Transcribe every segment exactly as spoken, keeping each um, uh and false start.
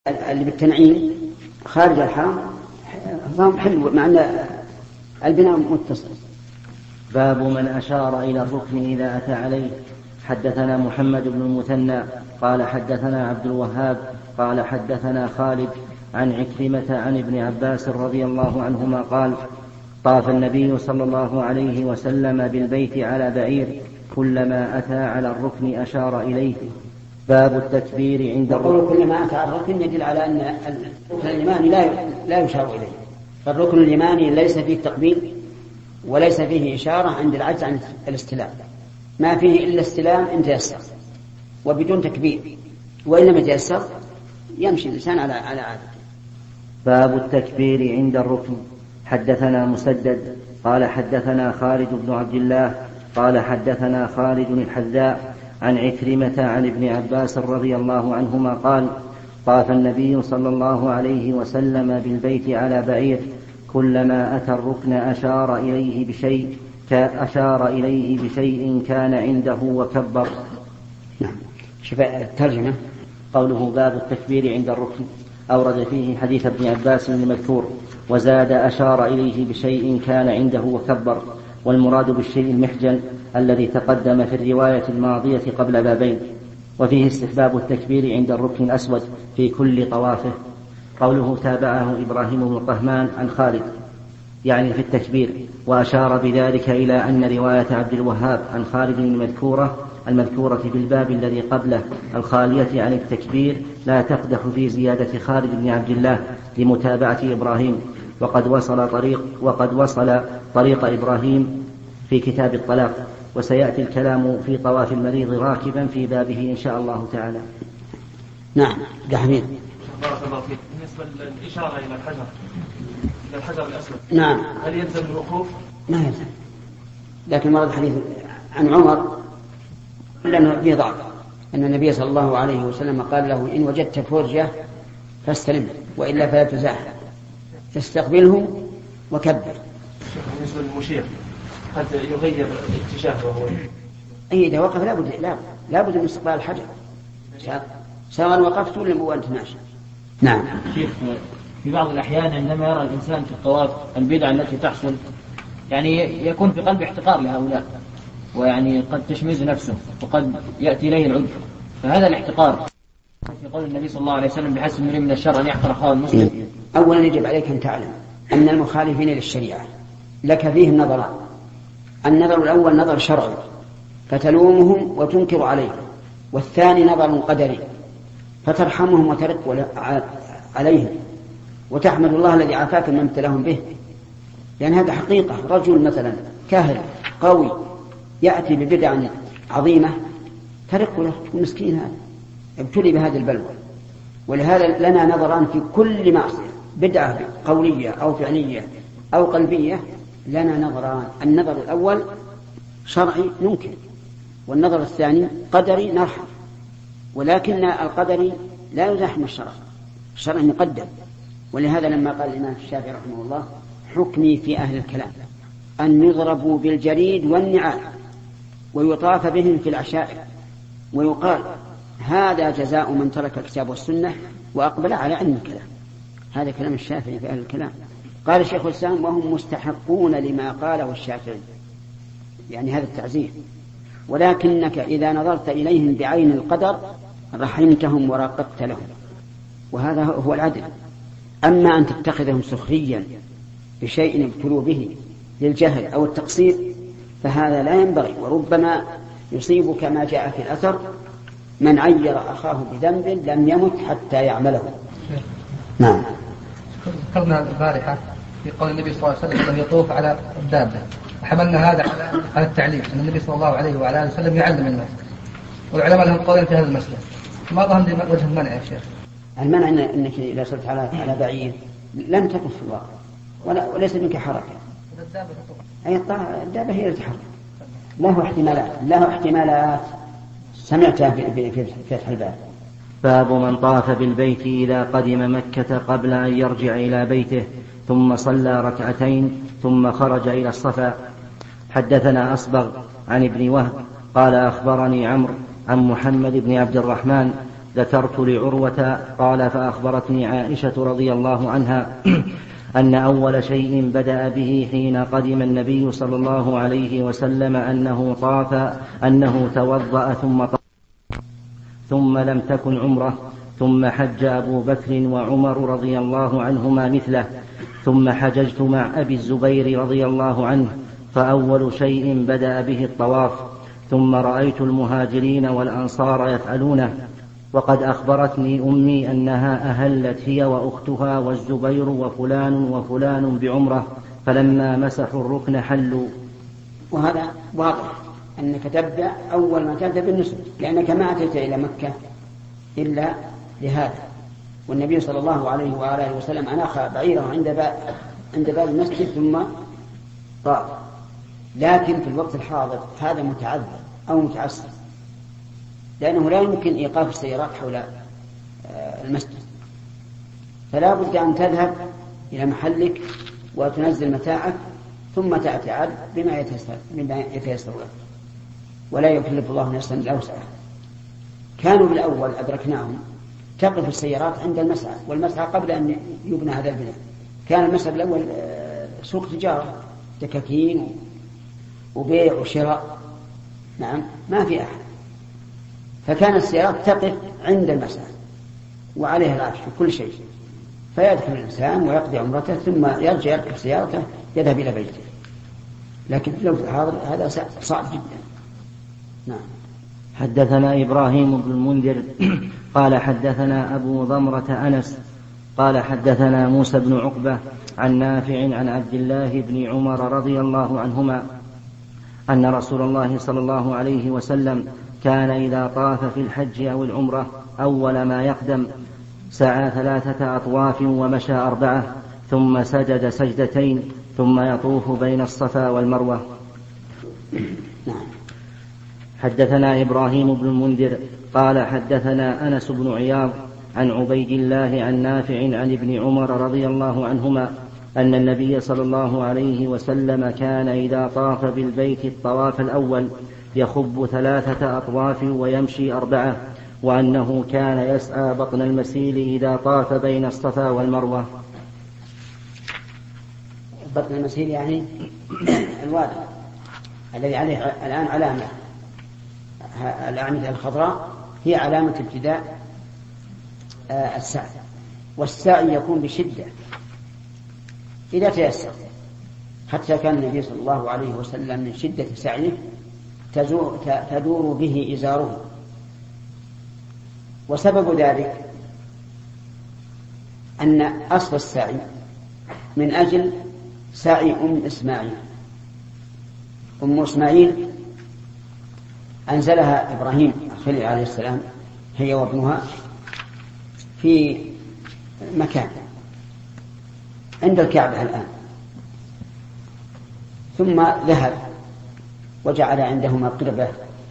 اللي بالتنعيم خارج الحرم فهم حلو مع أن البناء متصل. باب من أشار إلى الركن إذا أتى عليه. حدثنا محمد بن المثنى قال حدثنا عبد الوهاب قال حدثنا خالد عن عكرمة عن ابن عباس رضي الله عنهما قال طاف النبي صلى الله عليه وسلم بالبيت على بعير كلما أتى على الركن أشار إليه. باب التكبير عند الركن. كلما أتى على الركن يدل على أن الركن اليماني لا لا يشار إليه، فالركن اليماني ليس فيه تقبيل وليس فيه إشارة عند العجز عن الاستلام، ما فيه إلا استلام إن تيسر وبدون تكبير، وإن لم يتيسر يمشي الإنسان على على عادته. باب التكبير عند الركن. حدثنا مسدد قال حدثنا خالد بن عبد الله قال حدثنا خالد الحذاء عن عكرمة عن ابن عباس رضي الله عنهما قال طاف النبي صلى الله عليه وسلم بالبيت على بعير كلما أتى الركن أشار إليه بشيء أشار إليه بشيء كان عنده وكبر. نعم. شوف الترجمة قوله باب التكبير عند الركن أورد فيه حديث ابن عباس المذكور وزاد أشار إليه بشيء كان عنده وكبر، والمراد بالشيء المحجن الذي تقدم في الرواية الماضية قبل بابين. وفيه استحباب التكبير عند الركن الأسود في كل طوافه. قوله تابعه إبراهيم بن طهمان عن خالد يعني في التكبير، وأشار بذلك إلى أن رواية عبد الوهاب عن خالد المذكورة المذكورة في الباب الذي قبله الخالية عن التكبير لا تقدح في زيادة خالد بن عبد الله لمتابعة إبراهيم، وقد وصل طريق وقد وصل طريق إبراهيم في كتاب الطلاق، وسيأتي الكلام في طواف المريض راكبا في بابه إن شاء الله تعالى. نعم. جحمين. بارك الله فيك. بالنسبة للإشارة إلى الحجر إلى الحجر الأسود، نعم، هل يلزم الوقوف؟ ما يلزم، لكن ورد حديث عن عمر لأنه فيه ضعف أن النبي صلى الله عليه وسلم قال له إن وجدت فرجة فاستلم وإلا فلا تزاحم، تستقبله وكبر. بالنسبة للمشير قد يغير الاتجاه وهو أي إذا وقف لا بد لا لا بد من استقبال الحجر سواء وقفت ولا وأنت ماشي. نعم. شيخ، في بعض الأحيان عندما يرى الإنسان في الطواف البدعة التي تحصل يعني يكون في قلب احتقار لهؤلاء، ويعني قد تشمئز نفسه وقد يأتي إليه العذر، فهذا الاحتقار في قول النبي صلى الله عليه وسلم بحسب امرئ من الشر أن يحقر أخاه المسلم. أولا يجب عليك أن تعلم أن المخالفين للشريعة لك فيهم نظران. النظر الأول نظر شرعي فتلومهم وتنكر عليهم، والثاني نظر قدري فترحمهم وترق عليهم وتحمد الله الذي عافاك من ابتلاهم به، لأن هذا حقيقة. رجل مثلا كاهل قوي يأتي ببدع عظيمة ترق له، مسكين هذا ابتلي بهذه البلوى. ولهذا لنا نظران في كل معصية، بدعة قولية أو فعلية أو قلبية، لنا نظران. النظر الأول شرعي ننكر، والنظر الثاني قدري نرحم، ولكن القدري لا يزاحم الشرع، الشرع مقدم. ولهذا لما قال الإمام الشافعي رحمه الله حكمي في أهل الكلام أن يضربوا بالجريد والنعال ويطاف بهم في العشائر، ويقال هذا جزاء من ترك الكتاب والسنة وأقبل على علم الكلام. هذا كلام الشافعي في أهل الكلام. قال الشيخ الإسلام وهم مستحقون لما قاله الشافعي، يعني هذا التعزير، ولكنك إذا نظرت إليهم بعين القدر رحمتهم وراقبت لهم، وهذا هو العدل. أما أن تتخذهم سخريا بشيء ابتلوا به للجهل أو التقصير فهذا لا ينبغي، وربما يصيب كما جاء في الأثر من عير أخاه بذنب لم يمت حتى يعمله. نعم. ذكرنا البارحة في قول النبي صلى الله عليه وسلم أن يطوف على الدابة، وحملنا هذا على التعليم أن النبي صلى الله عليه وعلى آله وسلم يعلم الناس، والعلماء لهم قولين في هذا المسألة. ما ظهر لي وجه المنع يا شيخ؟ المنع أنك إذا صرت على على بعير لم تطف في الواقع ولا وليس منك حركة. أي الدابة هي التي حركت، له احتمالات له احتمالات سمعتها في في فتح الباب. باب من طاف بالبيت إذا قدم مكة قبل أن يرجع إلى بيته ثم صلى ركعتين ثم خرج إلى الصفا. حدثنا أصبغ عن ابن وهب قال أخبرني عمرو عن محمد بن عبد الرحمن ذكرت لعروة قال فأخبرتني عائشة رضي الله عنها أن أول شيء بدأ به حين قدم النبي صلى الله عليه وسلم أنه طاف أنه توضأ ثم طاف ثم لم تكن عمره، ثم حج أبو بكر وعمر رضي الله عنهما مثله، ثم حججت مع أبي الزبير رضي الله عنه، فأول شيء بدأ به الطواف، ثم رأيت المهاجرين والأنصار يفعلونه، وقد أخبرتني أمي أنها أهلت هي وأختها والزبير وفلان وفلان بعمرة، فلما مسحوا الركن حلوا. وهذا واضح أنك تبدأ أول ما تبدأ بالنسك، لأنك ما أتيت إلى مكة إلا لهذا، والنبي صلى الله عليه وآله وسلم أناخ بعيره عند باب عند باب المسجد ثم طاف. لكن في الوقت الحاضر هذا متعذر أو متعسر، لأنه لا يمكن إيقاف السيارات حول المسجد، فلا بد أن تذهب إلى محلك وتنزل متاعك ثم تأتي عاد بما يتيسر لك، ولا يكلف الله نفسا إلا وسعها. كانوا بالأول أدركناهم تقف السيارات عند المسعى، والمسعى قبل أن يبنى هذا البناء كان المسعى الأول سوق تجارة، دكاكين وبيع وشراء، نعم ما في أحد، فكان السيارات تقف عند المسعى وعليها العفش وكل شيء، فيدخل الإنسان ويقضي عمرته ثم يرجع يركب سيارته يذهب إلى بيته. لكن لو هذا صعب جدا. نعم. حدثنا إبراهيم بن المنذر قال حدثنا أبو ضمرة أنس قال حدثنا موسى بن عقبة عن نافع عن عبد الله بن عمر رضي الله عنهما أن رسول الله صلى الله عليه وسلم كان إذا طاف في الحج أو العمرة أول ما يقدم سعى ثلاثة أطواف ومشى أربعة، ثم سجد سجدتين، ثم يطوف بين الصفا والمروة. حدثنا إبراهيم بن المنذر قال حدثنا أنس بن عياض عن عبيد الله عن نافع عن ابن عمر رضي الله عنهما أن النبي صلى الله عليه وسلم كان إذا طاف بالبيت الطواف الأول يخب ثلاثة أطواف ويمشي أربعة، وأنه كان يسعى بطن المسيل إذا طاف بين الصفا والمروة. بطن المسيل يعني الوادي الذي عليه الآن علامة، الأعمدة الخضراء هي علامة ابتداء السعي، والسعي يكون بشدة إذا تيسر، حتى كان النبي صلى الله عليه وسلم من شدة سعيه تدور به إزاره. وسبب ذلك أن أصل السعي من أجل سعي أم إسماعيل. أم إسماعيل أنزلها إبراهيم الخليل عليه السلام هي وابنها في مكان عند الكعبة الآن، ثم ذهب وجعل عندهما قربة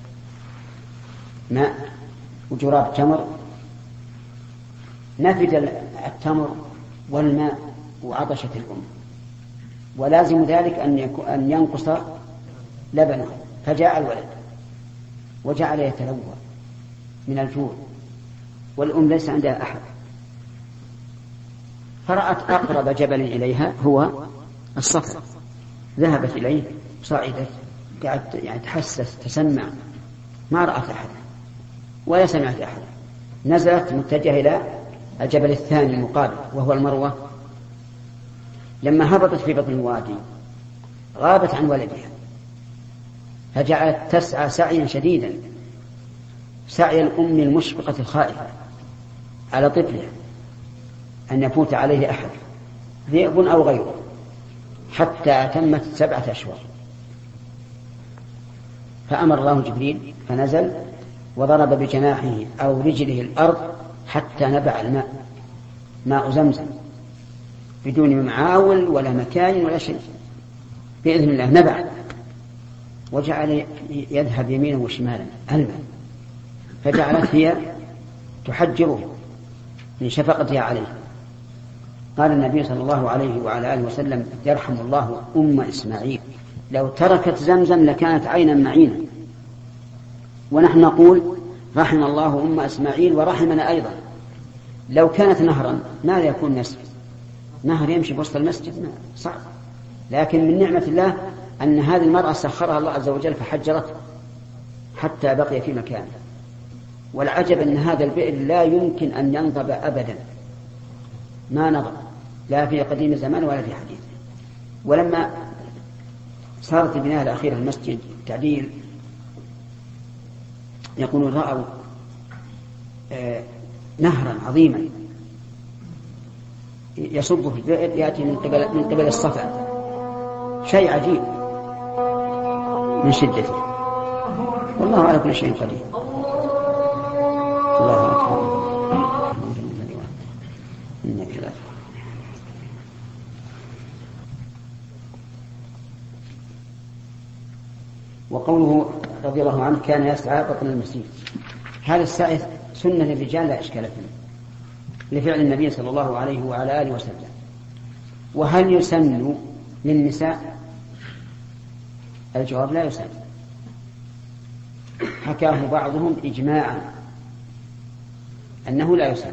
ماء وجراب تمر، نفد التمر والماء وعطشت الأم، ولازم ذلك أن ينقص لبنه، فجاء الولد وجعل يتلوى من الجوع، والأم ليس عندها أحد، فرأت أقرب جبل إليها هو الصفا، ذهبت إليه صعدت، قعدت يعني تحسس تسمع، ما رأت أحد ولا سمعت أحد، نزلت متجهة إلى الجبل الثاني المقابل وهو المروة. لما هبطت في بطن الوادي غابت عن ولدها، فجعلت تسعى سعيا شديدا، سعي الأم المشفقة الخائفة على طفلها أن يفوت عليه أحد ذئب أو غيره، حتى تمت سبعة أشهر، فأمر الله جبريل فنزل وضرب بجناحه أو رجله الأرض حتى نبع الماء، ماء زمزم بدون معاول ولا مكان ولا شيء، بإذن الله نبع، وجعل يذهب يمينا وشمالا الماء، فجعلت هي تحجره من شفقتها عليه. قال النبي صلى الله عليه وعلى آله وسلم يرحم الله أم إسماعيل، لو تركت زمزم لكانت عينا معينا. ونحن نقول رحم الله أم إسماعيل ورحمنا أيضا. لو كانت نهرا ماذا يكون مسجد؟ نهر يمشي بوسط المسجد صعب. لكن من نعمة الله أن هذه المرأة سخرها الله عز وجل فحجرته حتى بقي في مكانه. والعجب أن هذا البئر لا يمكن أن ينضب أبدا، ما نضب لا في قديم الزمان ولا في حديث. ولما صارت البناية الأخيرة المسجد تعديل يقولون رأوا آه نهرا عظيما يصب في البئر يأتي من قبل, من قبل الصفا، شيء عجيب من شدته. والله على كل شيء قدير. الله أكبر. وقوله رضي الله عنه كان يسعى بطن المسجد، هذا السعي سنة للرجال لا إشكال فيه لفعل النبي صلى الله عليه وعلى آله وسلم. وهل يسن للنساء؟ الجواب لا يسن. حكاه بعضهم إجماعا أنه لا يسن،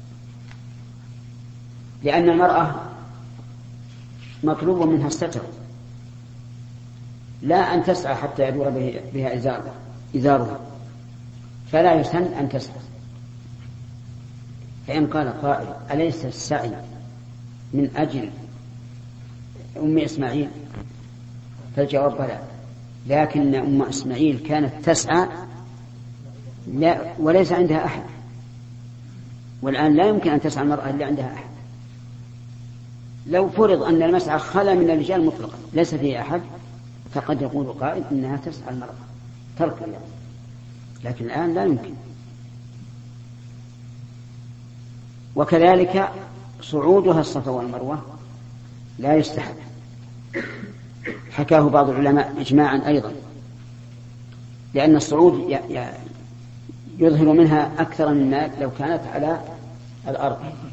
لأن المرأة مطلوب منها الستر، لا أن تسعى حتى يدور بها إزارها، فلا يسن أن تسعى. فإن قال قائل أليس السعي من أجل أم إسماعيل؟ فالجواب بلى، لكن أم إسماعيل كانت تسعى لا وليس عندها أحد، والآن لا يمكن أن تسعى المرأة إلا عندها أحد. لو فرض أن المسعى خلا من الرجال مطلقا ليس فيه أحد فقد يقول قائل إنها تسعى المرأة ترك يعني. لكن الآن لا يمكن. وكذلك صعودها الصفا والمروة لا يستحب، حكاه بعض العلماء إجماعا أيضا، لأن الصعود يظهر منها أكثر مما لو كانت على الأرض،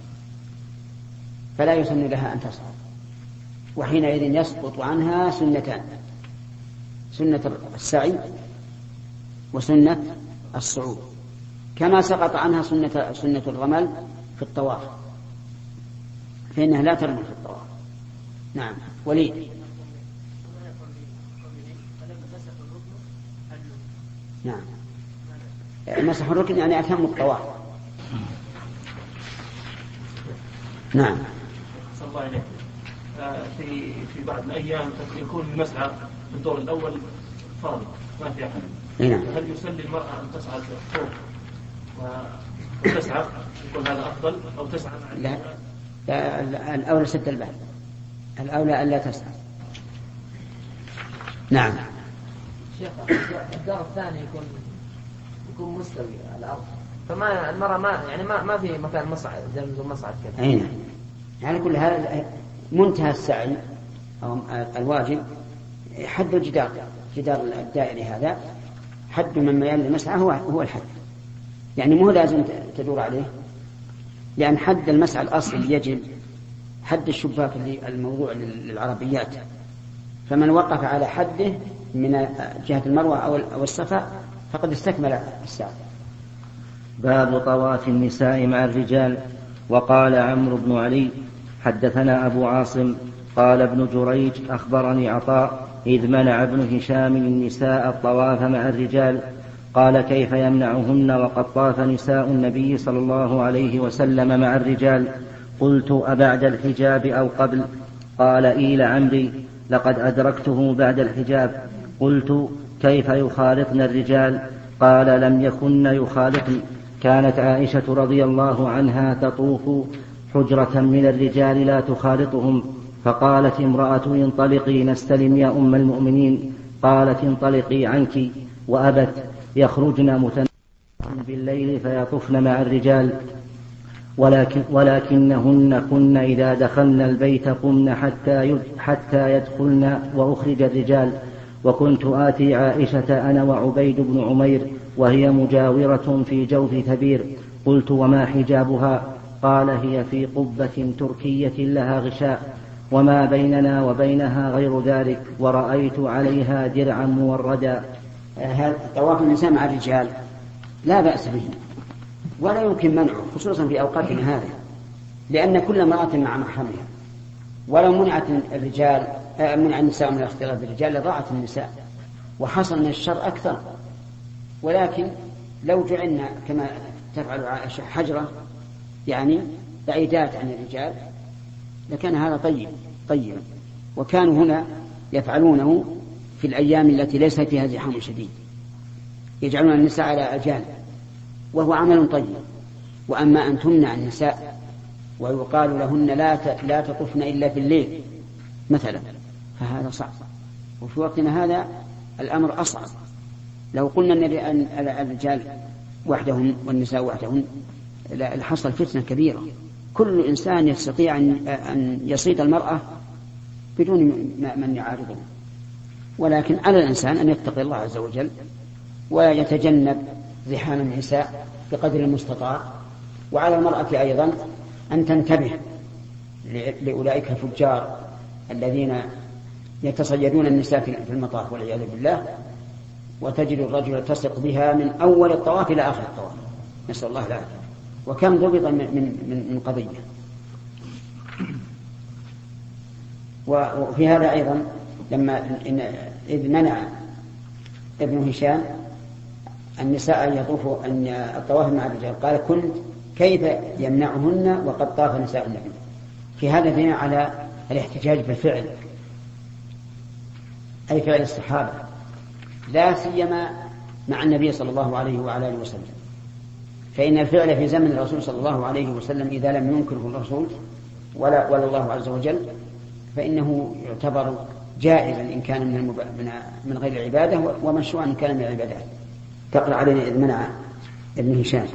فلا يسن لها أن تصعد. وحينئذ يسقط عنها سنتان، سنة السعي وسنة الصعود، كما سقط عنها سنة, سنة الرمل في الطواف، فإنها لا ترمل في الطواف. نعم. ولي نعم مسح الركن يعني أتم الطواف. نعم. صلى الله عليه في في بعض الأيام يكون المسعى في الدور الأول فرض ما في أحد. نعم. هل يسلي المرأة أن تصعد فوق وتسعى يكون هذا أفضل أو تسعى؟ لا, لا الأولى سد الباب، الأولى أن لا تسعى. نعم. شيخ الدور الثاني يكون يكون مستوي على الأرض، فما المرأة ما يعني ما ما في مكان مصعد زي ما مصعد كذا. أي نعم. يعني كل هذا منتهى السعي أو الواجب حد الجدار، جدار الدائري هذا حد من ميال المسعى هو هو الحد، يعني مو لازم تدور عليه، لأن حد المسعى الأصل يجب حد الشباك اللي الموضوع للعربيات، فمن وقف على حده من جهة المروة أو الصفا فقد استكمل السعي. باب طواف النساء مع الرجال. وقال عمرو بن علي حدثنا أبو عاصم قال ابن جريج أخبرني عطاء إذ منع ابن هشام النساء الطواف مع الرجال، قال كيف يمنعهن وقد طاف نساء النبي صلى الله عليه وسلم مع الرجال؟ قلت أبعد الحجاب أو قبل؟ قال إيل عمري لقد أدركته بعد الحجاب. قلت كيف يخالطن الرجال؟ قال لم يكن يخالطن، كانت عائشة رضي الله عنها تطوف حجرة من الرجال لا تخالطهم، فقالت امرأة انطلقي نستلم يا أم المؤمنين، قالت انطلقي عنك، وأبت، يخرجن متنعمات بالليل فيطفن مع الرجال، ولكن ولكنهن كن إذا دخلن البيت قمن حتى حتى يدخلن وأخرج الرجال. وكنت آتي عائشة أنا وعبيد بن عمير وهي مجاورة في جوف ثبير. قلت وما حجابها؟ قال هي في قبة تركية لها غشاء، وما بيننا وبينها غير ذلك، ورأيت عليها درعا موردا. طواف النساء مع الرجال لا بأس به ولا يمكن منعه، خصوصا في أوقاتنا هذه، لأن كل امرأة مع محرمها، ولو منعت الرجال منع النساء من الاختلاط بالرجال لضاعت النساء وحصل من الشر أكثر. ولكن لو جعلنا كما تفعل عائشة حجرة يعني بعيدات عن الرجال لكان هذا طيب طيب. وكانوا هنا يفعلونه في الأيام التي ليس فيها زحام شديد، يجعلون النساء على أجانب وهو عمل طيب. وأما أن تمنع النساء ويقال لهن لا لا تطفن إلا في الليل مثلا فهذا صعب. وفي وقتنا هذا الأمر أصعب. لو قلنا النبي أن الرجال وحدهم والنساء وحدهم لحصل فتنة كبيرة. كل إنسان يستطيع أن يصيد المرأة بدون من يعارضه، ولكن على الإنسان أن يتقي الله عز وجل ويتجنب زحام النساء بقدر المستطاع. وعلى المرأة أيضا أن تنتبه لأولئك الفجار الذين يتصيدون النساء في المطاف والعياذ بالله، وتجد الرجل تثق بها من أول الطواف إلى آخر الطواف، نسأل الله العافية. وكم ضبط من, من, من قضية. وفي هذا أيضا لما إذ منع ابن هشام النساء أن يطوفوا أن الطواف مع الرجال قال كنت كيف يمنعهن وقد طاف نساء النبي. في هذا دليل على الاحتجاج بالفعل، أي فعل الصحابة لا سيما مع النبي صلى الله عليه وعلى آله وسلم. فإن الفعل في زمن الرسول صلى الله عليه وسلم إذا لم ينكره الرسول ولا, ولا الله عز وجل فإنه يعتبر جائزا إن كان من, المب... من... من غير العبادة ومشروعا إن كان من العبادات. تقرأ علينا إذ منع ابن هشام.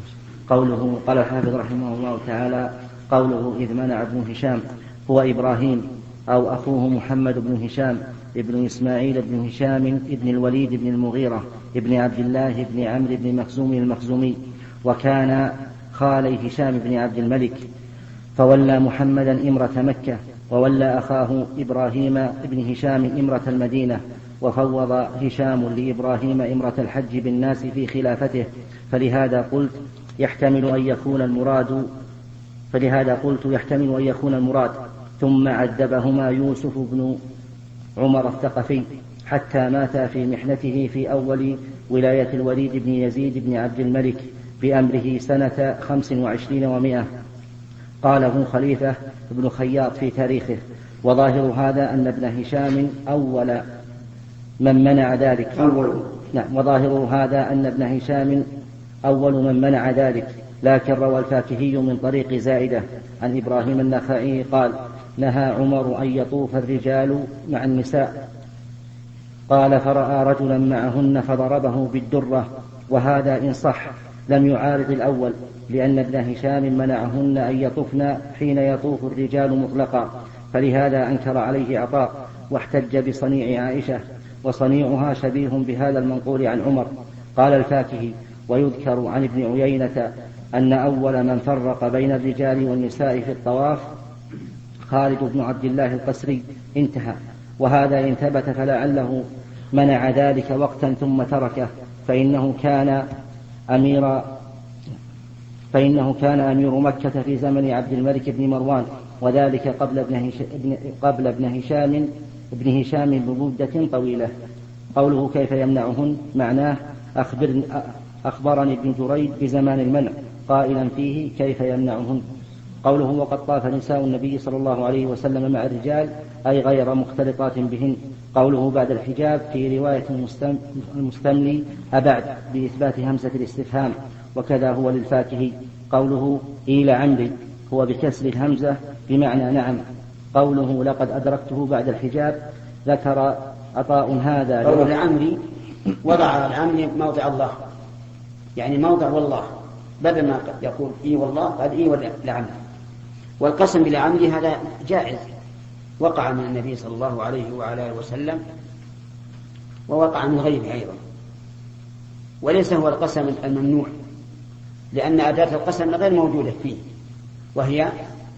قوله قال الحافظ رحمه الله تعالى قوله إذ منع ابن هشام هو إبراهيم أو أخوه محمد بن هشام ابن إسماعيل بن هشام ابن الوليد بن المغيرة ابن عبد الله بن عمرو بن مخزوم المخزومي، وكان خالي هشام بن عبد الملك، فولى محمدا إمرة مكة وولى أخاه إبراهيم ابن هشام إمرة المدينة، وفوض هشام لإبراهيم إمرة الحج بالناس في خلافته. فلهذا قلت يحتمل أن يكون المراد فلهذا قلت يحتمل أن يكون المراد ثم عذبهما يوسف بن عمر الثقفي حتى مات في محنته في أول ولاية الوليد بن يزيد بن عبد الملك بأمره سنة خمس وعشرين ومائة. قاله خليفة بن خياط في تاريخه. وظاهر هذا أن ابن هشام أول من منع ذلك أول نعم وظاهر هذا أن ابن هشام أول من منع ذلك. لكن روى الفاكهي من طريق زائدة عن إبراهيم النخعي قال نهى عمر أن يطوف الرجال مع النساء، قال فرأى رجلا معهن فضربه بالدرة، وهذا إن صح لم يعارض الأول، لأن ابن هشام منعهن أن يطفن حين يطوف الرجال مطلقا، فلهذا أنكر عليه عطاء واحتج بصنيع عائشة، وصنيعها شبيه بهذا المنقول عن عمر. قال الفاكهي ويذكر عن ابن عيينة أن أول من فرق بين الرجال والنساء في الطواف خالد بن عبد الله القسري. انتهى. وهذا إن ثبت فلعله منع ذلك وقتا ثم تركه، فإنه كان أمير فإنه كان أمير مكة في زمن عبد الملك بن مروان، وذلك قبل ابن هشام قبل ابن هشام ابن هشام بمدة طويلة. قوله كيف يمنعهن معناه أخبر أخبرني ابن جريج بزمان المنع قائلا فيه كيف يمنعهن. قوله وقد طاف نساء النبي صلى الله عليه وسلم مع الرجال أي غير مختلطات بهن. قوله بعد الحجاب في رواية المستملي أبعد بإثبات همزة الاستفهام، وكذا هو للفاكهي. قوله إلى عمري هو بكسر الهمزة بمعنى نعم. قوله لقد أدركته بعد الحجاب ذكر عطاء هذا قوله لعمري وضع العمري موضع الله، يعني موضع والله، بدل ما يقول إي والله قال إي لعمري. والقسم بالعمري هذا جائز، وقع من النبي صلى الله عليه وعلى آله وسلم ووقع من غيره أيضا، وليس هو القسم الممنوع، لأن أداة القسم غير موجودة فيه، وهي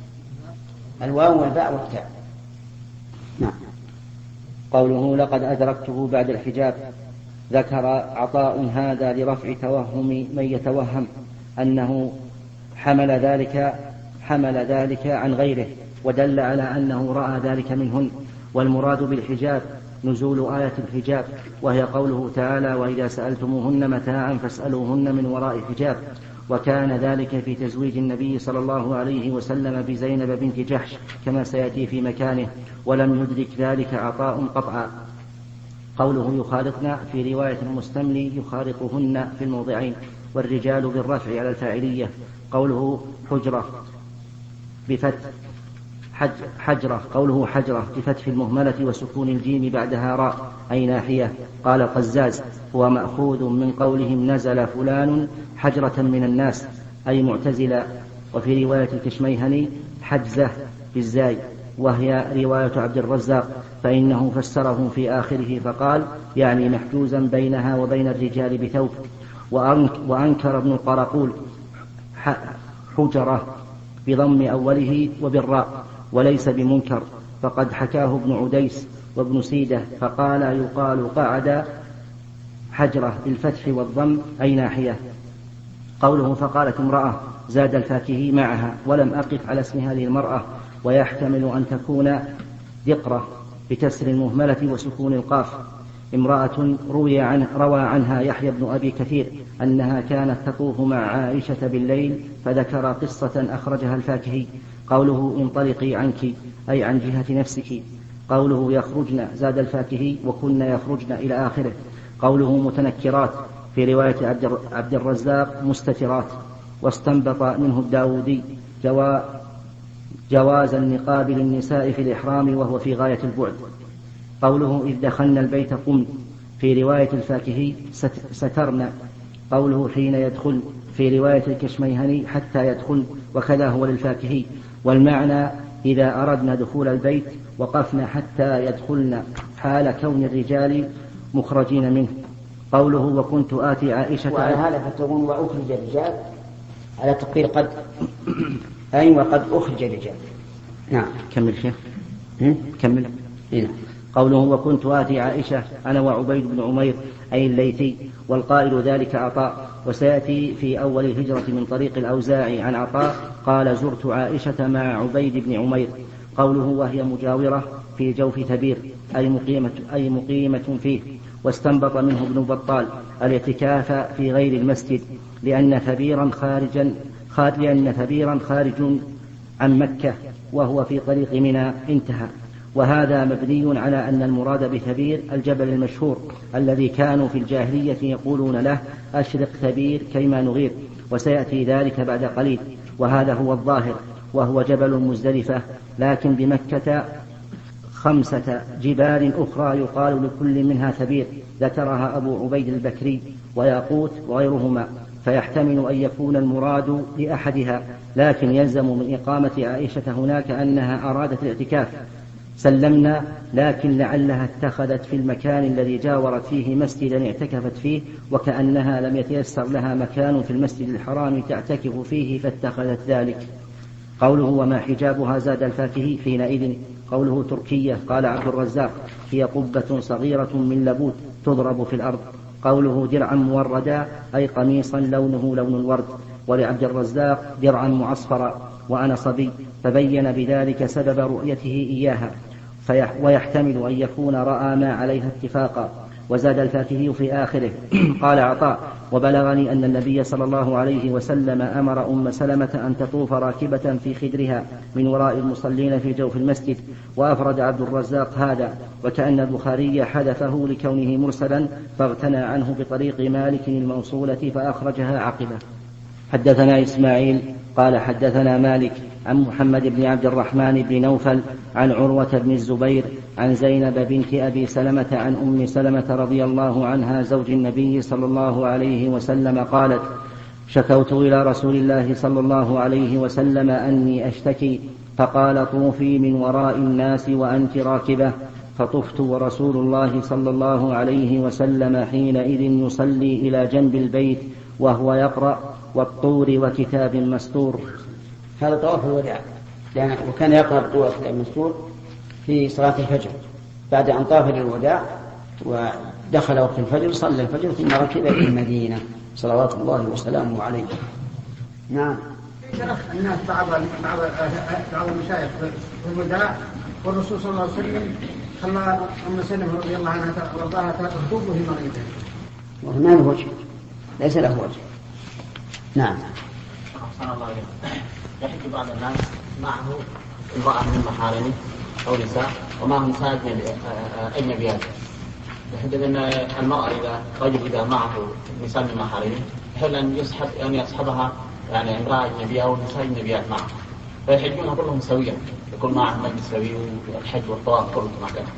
الواو والباء والتاء. نعم. قوله لقد أدركته بعد الحجاب ذكر عطاء هذا لرفع توهم من يتوهم أنه حمل ذلك حمل ذلك عن غيره، ودل على أنه رأى ذلك منهن. والمراد بالحجاب نزول آية الحجاب، وهي قوله تعالى: وإذا سألتموهن متاعا فاسألوهن من وراء حجاب. وكان ذلك في تزويج النبي صلى الله عليه وسلم بزينب بنت جحش كما سيأتي في مكانه، ولم يدرك ذلك عطاء قطعا. قوله يخالطن في رواية المستملي يخالطهن في الموضعين، والرجال بالرفع على الفاعلية. قوله حجرة بفتح حج حجرة قوله حجرة بفتح المهملة وسكون الجيم بعدها راء أي ناحية. قال القزاز: هو مأخوذ من قولهم نزل فلان حجرة من الناس أي معتزلا. وفي رواية الكشميهني حجزة بالزاي، وهي رواية عبد الرزاق، فإنه فسره في آخره فقال: يعني محجوزا بينها وبين الرجال بثوب. وأنكر ابن القراقول حجرة بضم أوله وبالراء، وليس بمنكر، فقد حكاه ابن عديس وابن سيدة، فقال: يقال قعد حجرة بالفتح والضم أي ناحية. قوله فقالت امرأة زاد الفاكهي معها، ولم أقف على اسم هذه المرأة، ويحتمل أن تكون ذقرة بكسر المهملة وسكون القاف امرأة. روي عنه روى عنها يحيى بن أبي كثير أنها كانت تطوف مع عائشة بالليل، فذكر قصة أخرجها الفاكهي. قوله انطلقي عنك أي عن جهة نفسك. قوله يخرجن زاد الفاكهي وكن يخرجن إلى آخره. قوله متنكرات في رواية عبد الرزاق مستترات. واستنبط منه الداودي جوا جواز النقاب للنساء في الإحرام وهو في غاية البعد. قوله إذ دخلنا البيت قمن في رواية الفاكهي سترنا. قوله حين يدخل في رواية الكشميهني حتى يدخل، وكذا هو للفاكهي. والمعنى إذا أردنا دخول البيت وقفنا حتى يدخلنا، حال كون الرجال مخرجين منه. قوله وكنت آتي عائشة. وعلى هذا فتقول وأخرج الرجال على تقدير قد أي وقد أخرج الرجال. نعم كمل شيخ كمل. هنا قوله وكنت آتي عائشة أنا وعبيد بن عمير أي الليثي، والقائل ذلك عطاء. وسيأتي في أول الهجرة من طريق الأوزاعي عن عطاء قال زرت عائشة مع عبيد بن عمير. قوله وهي مجاورة في جوف ثبير أي مقيمة, أي مقيمة فيه. واستنبط منه ابن بطال الاعتكاف في غير المسجد لأن ثبيرا خارجا خارج لأن ثبيرا خارج عن مكة وهو في طريق منى. انتهى. وهذا مبني على أن المراد بثبير الجبل المشهور الذي كانوا في الجاهلية يقولون له أشرق ثبير كيما نغير، وسيأتي ذلك بعد قليل. وهذا هو الظاهر، وهو جبل مزدلفة، لكن بمكة خمسة جبال أخرى يقال لكل منها ثبير، ذكرها أبو عبيد البكري وياقوت وغيرهما، فيحتمل أن يكون المراد لأحدها، لكن يلزم من إقامة عائشة هناك أنها أرادت الاعتكاف. سلمنا، لكن لعلها اتخذت في المكان الذي جاورت فيه مسجدا اعتكفت فيه، وكأنها لم يتيسر لها مكان في المسجد الحرام تعتكف فيه فاتخذت ذلك. قوله وما حجابها زاد الفاكهي حينئذ. قوله تركية قال عبد الرزاق هي قبة صغيرة من لبوت تضرب في الأرض. قوله درعا موردا أي قميصا لونه لون الورد. ولعبد الرزاق درعا معصفرا وأنا صبي، فبين بذلك سبب رؤيته إياها، ويحتمل أن يكون رأى ما عليها اتفاقا. وزاد الفاكهي في آخره قال عطاء وبلغني أن النبي صلى الله عليه وسلم أمر أم سلمة أن تطوف راكبة في خدرها من وراء المصلين في جوف المسجد. وأفرد عبد الرزاق هذا، وكأن البخاري حذفه لكونه مرسلا فاغتنى عنه بطريق مالك الموصولة فأخرجها عقبه. حدثنا إسماعيل قال حدثنا مالك عن محمد بن عبد الرحمن بن نوفل عن عروة بن الزبير عن زينب بنت أبي سلمة عن أم سلمة رضي الله عنها زوج النبي صلى الله عليه وسلم قالت شكوت إلى رسول الله صلى الله عليه وسلم أني أشتكي، فقال طوفي من وراء الناس وأنت راكبة، فطفت ورسول الله صلى الله عليه وسلم حينئذ يصلي إلى جنب البيت وهو يقرأ والطور وكتاب مستور. هذا طواف الوداع، وكان يقرأ الطور وكتاب مستور في صلاة الفجر بعد أن طاف للوداع دخل وقت الفجر صلى الفجر ثم ركب إلى المدينة صلوات الله وسلامه عليه. نعم. الناس بعض بعض بعض المشايخ في الوداع والرسول صلى الله عليه وسلم خلى أم سلمة رضي الله عنها وارضاها تخطب وهي مريضة. وما له وجه، ليس له وجه. نعم. أحسن الله عليك. يحكي بعض الناس معه امرأة من محارمه أو نساء ومعهم نساء أجنبيات. يحدد أن المرأة إذا رجل إذا معه نساء من محارمه يحل أن يصحب أن يصحبها يعني امرأة أجنبية أو نساء أجنبيات معه، فيحجون كلهم سويا، يكون معهم مجلس سوي والحج والطواف كله كما كان.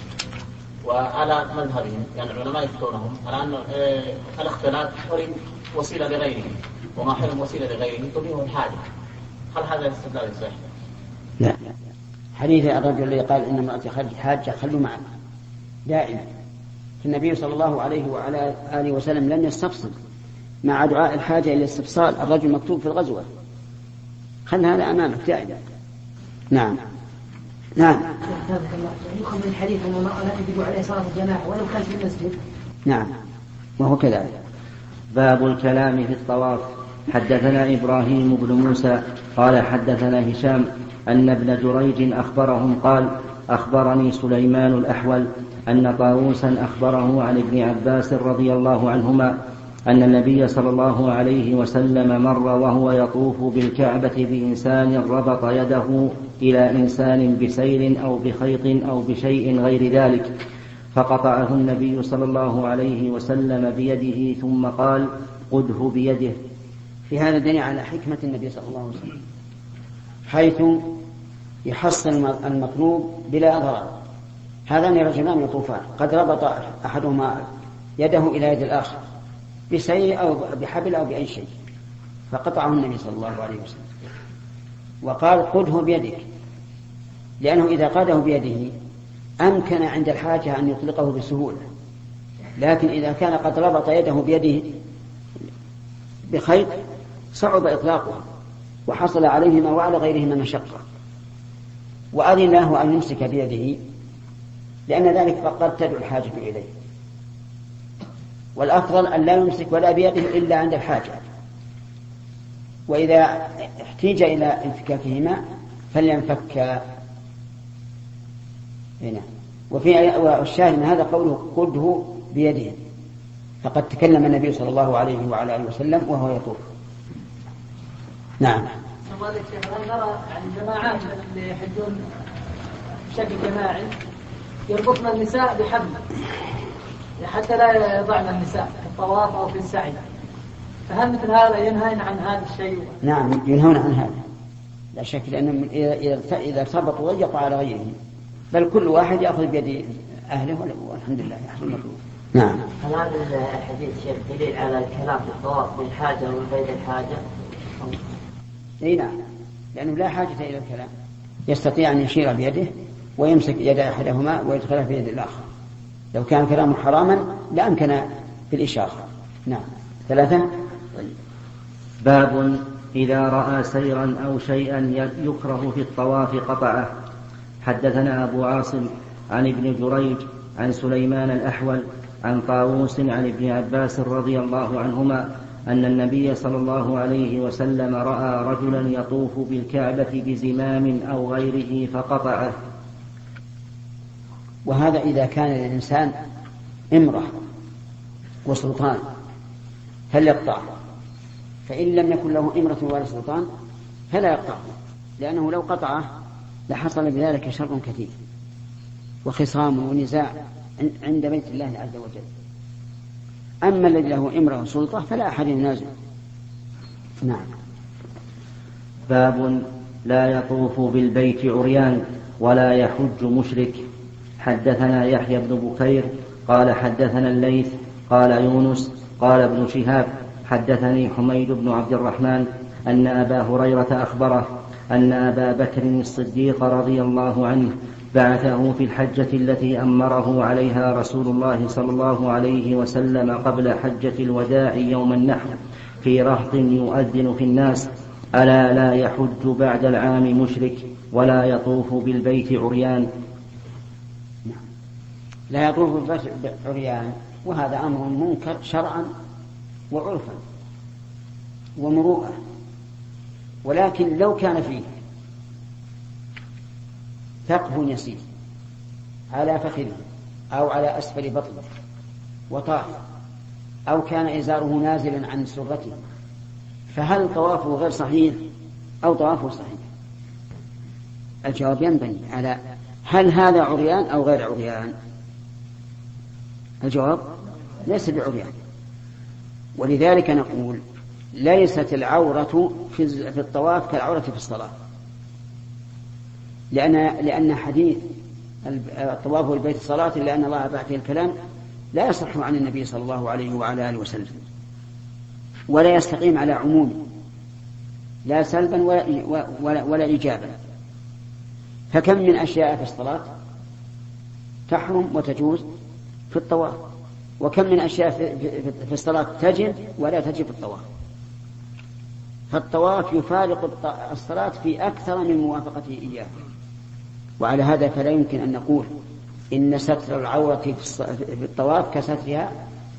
وعلى مذهبهم يعني العلماء يفتونهم على أن الاختلاط حرم وسيلة لغيره، وما حرم وسيلة لغيره تبيه الحاجة. هل هذا الاستدلال صحيح؟ لا. حديث الرجل الذي قال إن امرأة خرجت حاجة خلوا معه دائما. النبي صلى الله عليه وعلى آله وسلم لم يستفصل مع دعاء الحاجة إلى استفصال الرجل مكتوب في الغزوة. خل هذا أمامك دائما. نعم. نعم. يؤخذ من الحديث أن المرأة لا تجب عليه صلاة الجماعة ولو كان في المسجد. نعم. وهو كذلك. باب الكلام في الطواف. حدثنا إبراهيم بن موسى قال حدثنا هشام أن ابن جريج أخبرهم قال أخبرني سليمان الأحول أن طاووسا أخبره عن ابن عباس رضي الله عنهما أن النبي صلى الله عليه وسلم مر وهو يطوف بالكعبة بإنسان ربط يده إلى إنسان بسير أو بخيط أو بشيء غير ذلك، فقطعه النبي صلى الله عليه وسلم بيده ثم قال قده بيده. في هذا دليل على حكمة النبي صلى الله عليه وسلم حيث يحصل المطلوب بلا ضرر. هذان رجلان يطوفان قد ربط أحدهما يده إلى يد الآخر بسير أو بحبل أو بأي شيء، فقطعه النبي صلى الله عليه وسلم وقال قده بيدك، لأنه إذا قاده بيده أمكن عند الحاجة أن يطلقه بسهولة، لكن إذا كان قد ربط يده بيده بخيط صعب إطلاقه وحصل عليهما وعلى غيرهما مشقة. وأذن له أن يمسك بيده لأن ذلك قد تدعو الحاجة إليه، والأفضل أن لا يمسك ولا بيده إلا عند الحاجة، وإذا احتيج إلى انفكاكهما فلينفك هنا. وفي الشاهد من هذا قوله قده بيده، فقد تكلم النبي صلى الله عليه وعلى آله وسلم وهو يطوف. نعم. نرى يعني جماعات اللي يحجون بشكل جماعي يربطن النساء بحبل حتى لا يضعن النساء في الطواف أو في السعي، فهل مثل هذا ينهون عن هذا الشيء؟ نعم ينهون عن هذا لا شك، لأنهم إذا ارتبطوا ضيقوا على غيرهم، بل كل واحد يأخذ بيد أهله والحمد لله يحصل المطلوب. نعم. هل هذا الحديث شيخ دليل على الكلام في الطواف بالحاجة ومن غير الحاجة؟ اي نعم، لأنه لا حاجة إلى الكلام، يستطيع أن يشير بيده ويمسك يد أحدهما ويدخلها في يد الآخر. لو كان كلامه حراما لأمكن بالإشارة. نعم. ثلاثة. باب إذا رأى سيرا أو شيئا يكره في الطواف قطعه. حدثنا أبو عاصم عن ابن جريج عن سليمان الأحول عن طاووس عن ابن عباس رضي الله عنهما أن النبي صلى الله عليه وسلم رأى رجلا يطوف بالكعبة بزمام أو غيره فقطعه. وهذا إذا كان الإنسان امرأة وسلطان فليقطعه، فإن لم يكن له امرأة ولا سلطان فلا يقطعه، لأنه لو قطعه لحصل بذلك شر كثير وخصام ونزاع عند بيت الله عز وجل. أما الذي له امرأة وسلطة فلا أحد ينازع. نعم. باب لا يطوف بالبيت عريان ولا يحج مشرك. حدثنا يحيى بن بكير قال حدثنا الليث قال يونس قال ابن شهاب حدثني حميد بن عبد الرحمن أن أبا هريرة أخبره أن أبا بكر الصديق رضي الله عنه بعثه في الحجة التي أمره عليها رسول الله صلى الله عليه وسلم قبل حجة الوداع يوم النحر في رهط يؤذن في الناس: ألا لا يحج بعد العام مشرك ولا يطوف بالبيت عريان. لا يطوف بعريان، وهذا أمر منكر شرعا وعرفا ومروءة. ولكن لو كان فيه ثقب يسير على فخذه أو على أسفل بطنه وطاف، أو كان إزاره نازلا عن سرته، فهل طوافه غير صحيح أو طوافه صحيح؟ الجواب ينبني على هل هذا عريان أو غير عريان. الجواب ليس بعريان، ولذلك نقول ليست العورة في الطواف كالعورة في الصلاة، لأن لأن حديث الطواف والبيت الصلاة إلا أن الله بعث الكلام لا يصح عن النبي صلى الله عليه وعلى آله وسلم، ولا يستقيم على عموم لا سلبا ولا, ولا, ولا إيجابا. فكم من أشياء في الصلاة تحرم وتجوز في الطواف، وكم من أشياء في الصلاة تجب ولا تجب في الطواف. فالطواف يفارق الصلاة في أكثر من موافقته إياه. وعلى هذا فلا يمكن أن نقول إن ستر العورة في الطواف كسترها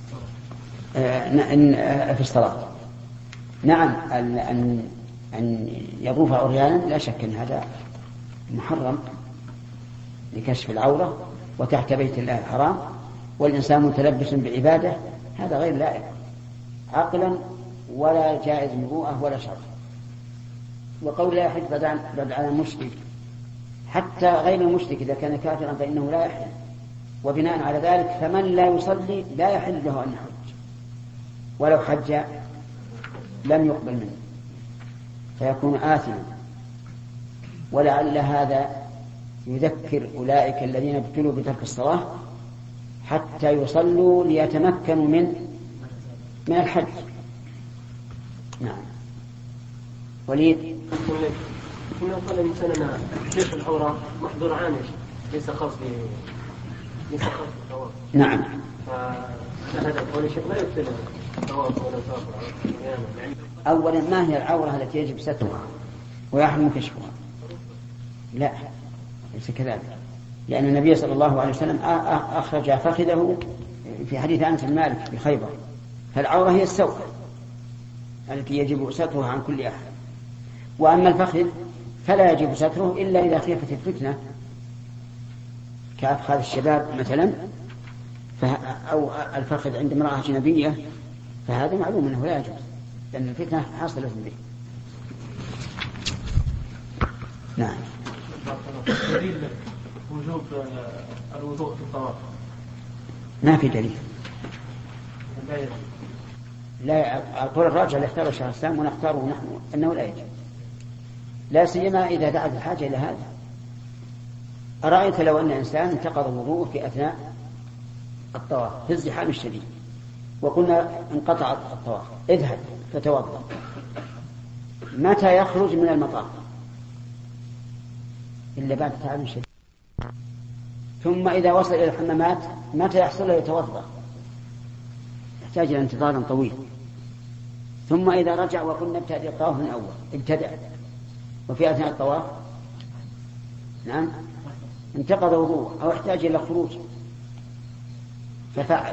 في الصلاة. نعم، أن أن يطوف عريانا لا شك أن هذا محرم لكشف العورة وتحت بيت الله الحرام، والإنسان متلبس بعبادة، هذا غير لائق عقلا ولا جائز مروءة ولا شرع. وقول لا يحج بعد على المشرك، حتى غير المشرك إذا كان كافرا فإنه لا يحل. وبناء على ذلك فمن لا يصلي لا يحل له أن يحج، ولو حج لم يقبل منه فيكون آثما. ولعل هذا يذكر أولئك الذين ابتلوا بترك الصلاة حتى يصلوا ليتمكنوا من من الحج. نعم. وليد كنا قال الإنسان أن كشف العورة محظور عنه، ليس خاص ليس خاص بالطواف. نعم. فهذا أول شيء لا يبطل الطواف ولا الطواف. أولا ما هي العورة التي يجب سترها ويحرم كشفها؟ لا، ليس كذلك، لأن النبي صلى الله عليه وسلم أخرج فخذه في حديث أنس بن مالك بخيبر، فالعورة هي السوء التي يجب سترها عن كل أحد. وأما الفخذ فلا يجب ستره إلا إذا خيفت الفتنة كأفخاذ الشباب مثلا، أو الفخذ عند امرأة أجنبية، فهذا معلوم أنه لا يجوز لأن الفتنة حاصلة به. نعم. دليل وجوب الوضوء في الطواف ما في دليل. لا، القول الراجع اللي اختاره الشيخ الإسلام ونختاره نحن أنه لا يجب، لا سيما إذا دعت الحاجة إلى هذا. أرأيت لو أن إنسان انتقض وضوءه في أثناء الطواف في الزحام الشديد وقلنا انقطع الطواف، اذهب فتوضأ، متى يخرج من المطاف إلا بعد تعب شديد؟ ثم إذا وصل إلى الحمامات متى يحصل له يتوضأ؟ يحتاج إلى انتظار طويل. ثم إذا رجع وقلنا ابتدأ الطواف من أول، ابتدأ وفي أثناء الطواف نعم انتقض وضوء أو احتاج إلى خروج ففعل،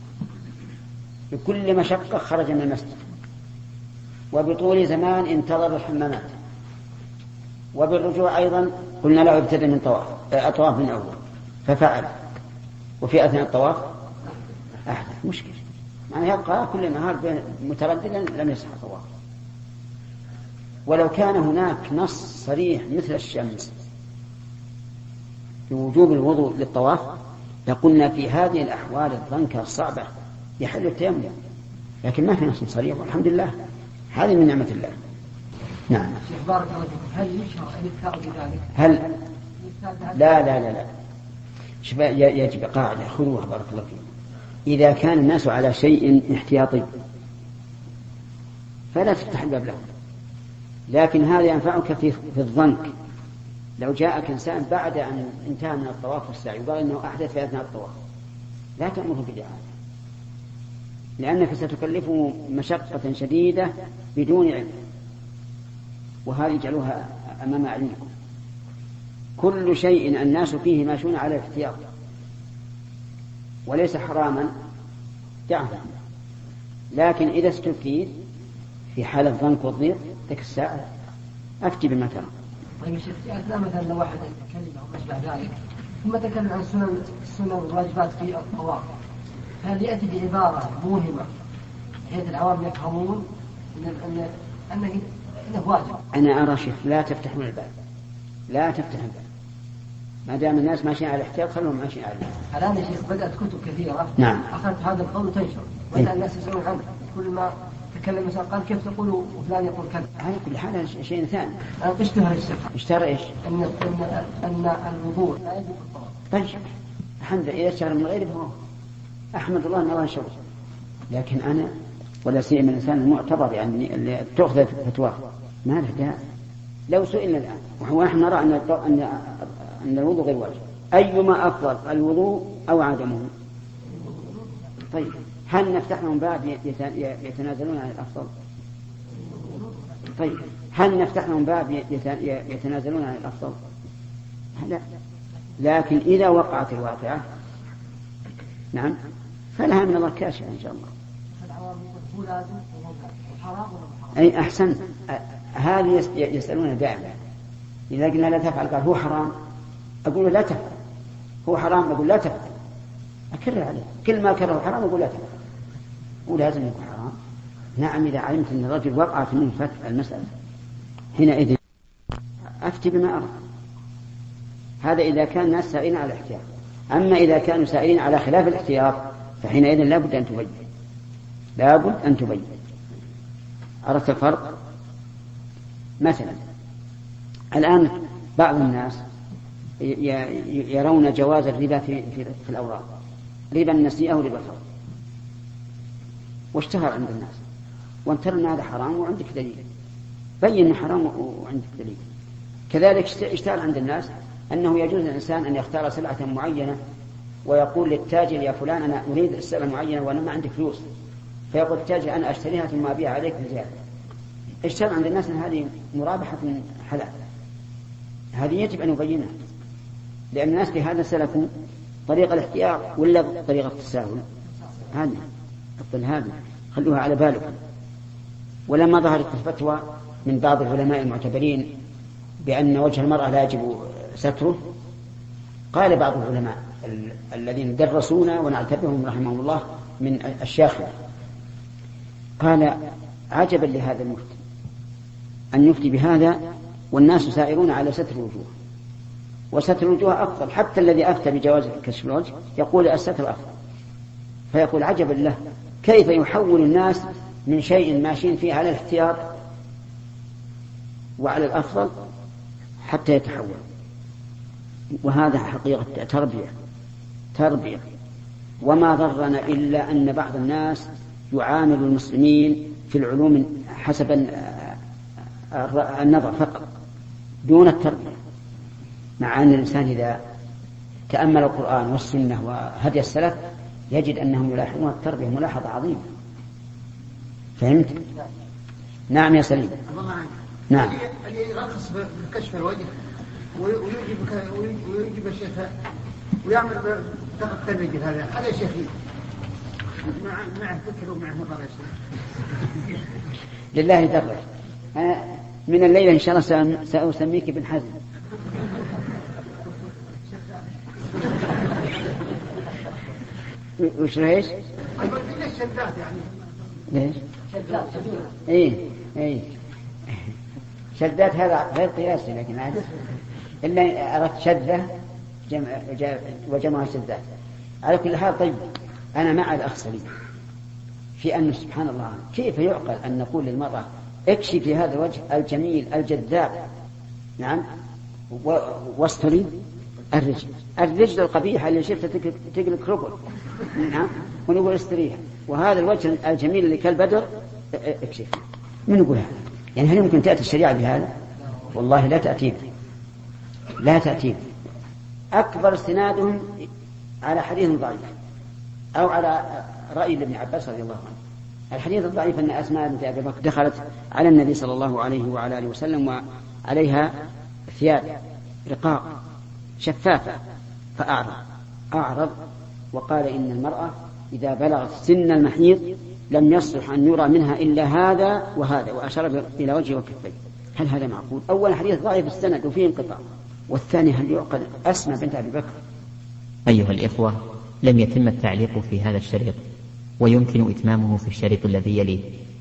بكل مشقة خرج من المسجد، وبطول زمان انتظر الحمامات، وبالرجوع أيضا قلنا له ابتدأ من طواف الطواف من أول ففعل، وفي أثناء الطواف أحدث مشكلة، يعني يبقى كل نهار مترددا لم يصح طواف. ولو كان هناك نص صريح مثل الشمس بوجوب الوضوء للطواف لقلنا في هذه الأحوال الضنكة الصعبة يحل التيمم، لكن ما في نص صريح والحمد لله، هذه من نعمة الله. نعم. بارك الله فيكم، هل يشرع الإفتاء بذلك؟ هل لا لا لا لا شوف، يجب قاعدة خذوها بارك الله فيكم. إذا كان الناس على شيء احتياطي فلا تفتح الباب لهم، لكن هذا ينفعك في في الضنك. لو جاءك إنسان بعد أن انتهى من الطواف والسعي وقال إنه أحدث في أثناء الطواف لا تأمره بالإعادة، لأنك ستكلفه مشقة شديدة بدون علم، وهذه اجعلوها أمام علمكم. كل شيء الناس فيه ماشون على الاحتياط، وليس حراما دعه، لكن إذا استفيد في حالة ضنك والضيق تلك الساعة أفتي بما ترى. طيب يا شيخ، أثناء مثلا لو واحد يتكلم أو أشبه ذلك ثم تكلم عن السنن السنن والواجبات في الطواف، هل يأتي بعبارة موهمة بحيث العوام يفهمون أن أنه أنه واجب؟ أنا أرى شيخ لا تفتحون الباب، لا تفتح الباب، ما دام الناس ماشيين على الاحتياط خلوهم ماشيين على الاحتياط. الآن يا شيخ بدأت كتب كثيرة نعم أخذت هذا القول تنشر، بدأ الناس يسألون عنه، كل ما تكلم مثلا قال كيف تقول وفلان يقول كذا. على كل حال شيء ثاني. اشتهر الشيخ. اشتهر ايش؟ أن أن أن الوضوء لا يجب الطواف. طيب الحمد لله إذا اشتهر من غيره فهو أحمد الله أن الله شر، لكن أنا ولا سيما الإنسان المعتبر يعني اللي تأخذ فتواه ما له داعي. لو سئلنا الآن ونحن نرى أن أن أن الوضوء غير واجب، أيما أفضل الوضوء أو عدمه؟ طيب هل نفتح لهم باب يتنازلون عن الأفضل؟ طيب هل نفتح لهم باب يتنازلون عن الأفضل؟ لا. لكن إذا وقعت الواقعة نعم فلها من الله كاشفة إن شاء الله. أي أحسن، هذه يسألون دائما إذا قلنا لا تفعل قال هو حرام، أقول لا تفعل، هو حرام أقول لا تفعل، أكرر عليه كل ما كره حرام أقول لا تفعل، ولازم يكون حرام. نعم إذا علمت أن الرجل وقعت منه فتح المسألة حينئذ أفتي بما أرى. هذا إذا كان الناس سائلين على الاحتياط. أما إذا كانوا سائلين على خلاف الاحتياط فحينئذ لا بد أن تبين، لا بد أن تبين. عرفت الفرق؟ مثلا الآن بعض الناس يرون جواز الربا في, في, في الأوراق، ربا النسيئة وربا الفضل، واشتهر عند الناس وانتر أن هذا حرام وعندك دليل، بين حرام وعندك دليل. كذلك اشتهر عند الناس أنه يجوز للإنسان أن يختار سلعة معينة ويقول للتاجر يا فلان أنا أريد السلعة معينة وأنا ما عندي فلوس، فيقول التاجر أنا أشتريها ثم أبيع عليك بزيادة. اشتهر عند الناس أن هذه مرابحة حلال، هذه يجب أن يبينها، لأن الناس بهذا سلكوا طريق الاحتياط ولا طريقة التساهل. هذه الطل هذه خلوها على بالكم. ولما ظهرت الفتوى من بعض العلماء المعتبرين بأن وجه المرأة لا يجب ستره، قال بعض العلماء الذين درسونا ونعتبرهم رحمهم الله من الشيخة، قال عجبا لهذا المفتي أن يفتي بهذا والناس سائرون على ستر الوجوه، وستر الوجوه أفضل. حتى الذي أفتى بجواز كشف الوجه يقول الستر أفضل، فيقول عجبا له كيف يحول الناس من شيء ماشين فيه على الاحتياط وعلى الأفضل حتى يتحول. وهذا حقيقة تربية تربية وما ضرنا إلا أن بعض الناس يعامل المسلمين في العلوم حسب النظر فقط دون التربية، مع أن الإنسان إذا تأمل القرآن والسنة وهدي السلف يجد أنهم يلاحظون التربية ملاحظة عظيمة. فهمت؟ نعم يا سليم. نعم. اللي يرخص بكشف الوجه ويجيب ويجيب الشيخ ويعمل بطاقة التلفزيون هذا هذا شيخ مع مع فكر ومع نظر يا شيخ. لله در. أنا من الليلة إن شاء الله سأسميك ابن حزم. وش ليش؟ ليش شدات يعني؟ ليش؟ شدات إيه إيه شدات هذا غير قياسي، لكن عاد إلا أردت شدة جمع وجمع شدات. على كل حال طيب أنا مع الأخ سليم في أن سبحان الله كيف يعقل أن نقول للمرأة اكشفي هذا الوجه الجميل الجذاب نعم واستري الرجل الرجل القبيحة اللي شفتها تقلق ربع نعم ونقول استريها، وهذا الوجه الجميل اللي كالبدر اكشف. من نقول هذا؟ يعني هل يمكن تأتي الشريعة بهذا؟ والله لا تأتي لا تأتي. أكبر استنادهم على حديث ضعيف أو على رأي ابن عباس رضي الله عنه. الحديث الضعيف أن أسماء بنت أبي بكر دخلت على النبي صلى الله عليه وعلى آله وسلم وعليها ثياب رقاق شفافة فأعرض أعرض وقال إن المرأة إذا بلغت سن المحيض لم يصلح أن يرى منها إلا هذا وهذا، وأشار إلى وجهه وكفيه. هل هذا معقول؟ أول حديث ضعيف السند وفيه انقطاع، والثاني هل يعقل؟ أسمى بنت أبي بكر. أيها الإخوة، لم يتم التعليق في هذا الشريط، ويمكن إتمامه في الشريط الذي يليه.